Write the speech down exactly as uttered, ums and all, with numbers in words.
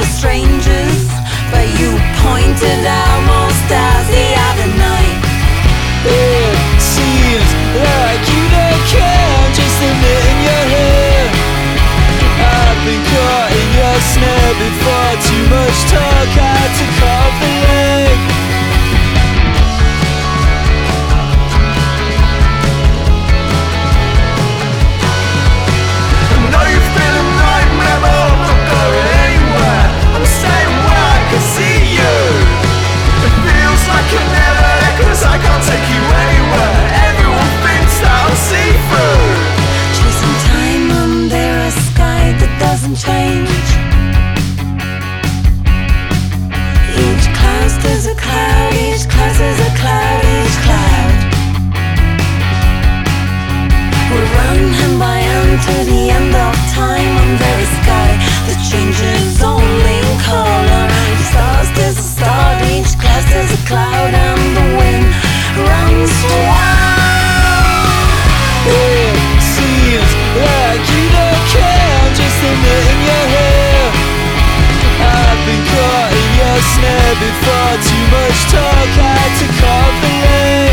were strangers, but you pointed out more stars the other night. It seems like you don't care, I'm just a bit in your hair. I've been caught in your snare before, too much talk, I had to cut off the leg. I know you've been a nightmare, but I'm not going anywhere. I'm staying where I can see you. It feels like you're never there, cause I can't take you anywhere. Everyone thinks that I'm see-through. Chasing time under a sky that doesn't change. Each cloud is a cloud, each cloud is a cloud, each cloud. We'll run hand by hand to the end of time under a sky that changes only in color. Each star is a star, each cloud is a cloud, and the wind runs wild. It seems like you don't care, I'm just a bit in your hair. I've been caught in your snare before, too much talk, I had to cut off the leg.